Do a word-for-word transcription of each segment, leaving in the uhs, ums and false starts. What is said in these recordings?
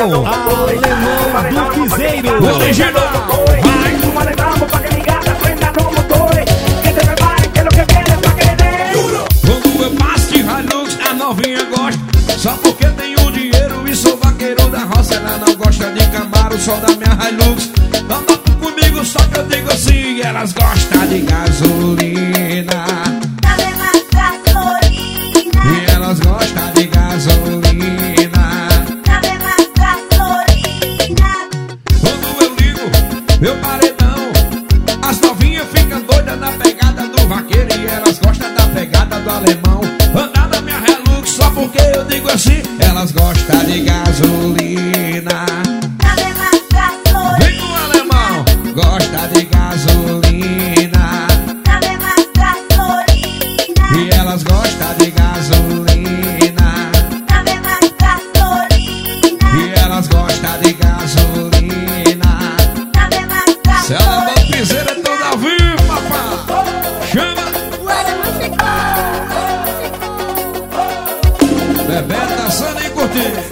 Alemão do Piseiro. Original. Quando eu passo de Hilux, a novinha gosta. Só porque tenho dinheiro e sou vaqueiro da roça. Ela não gosta de Camaro, só da minha Hilux. Não dá comigo, só que eu digo assim. Elas gostam de gasolina. Dá-me mais gasolina. E elas gostam de gasolina. Dá-me mais gasolina. Quando eu ligo meu paredão, as novinhas ficam doidas na pegada do vaqueiro. E elas gostam da pegada do alemão. Andar na minha Hilux só porque eu digo assim. Elas gostam de gasolina. Dá-me mais gasolina. Vem com o alemão, gosta de gasolina. Dá-me mais gasolina. E elas gostam de gasolina. Dá-me mais gasolina. E elas gostam de gasolina. Dá-me mais Se ela gasolina. é piseira toda ao vivo, papai. Chama, bebendo, dançando e curtindo.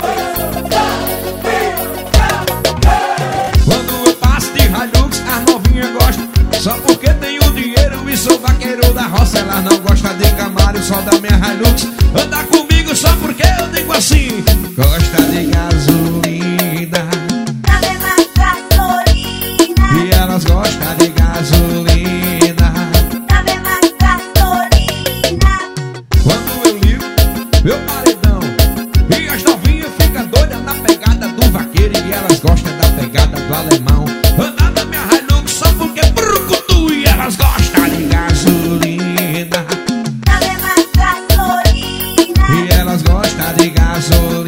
Quando eu passo de Hilux, as novinhas gostam. Só porque tenho dinheiro e sou vaqueiro da roça. Elas não gostam de Camaro, só da minha Hilux. Anda comigo só porque eu digo assim. Gosta de gasolina. Dá-me mais gasolina. E elas gostam de gasolina. Dá-me mais gasolina. Quando eu ligo meu paredão, e as novinhas ficam doidas na pegada do vaqueiro. E elas gostam da pegada do alemão. Andar na minha Hilux só porque brucutu. E elas gostam de gasolina. Dá-me mais gasolina. E elas gostam de gasolina.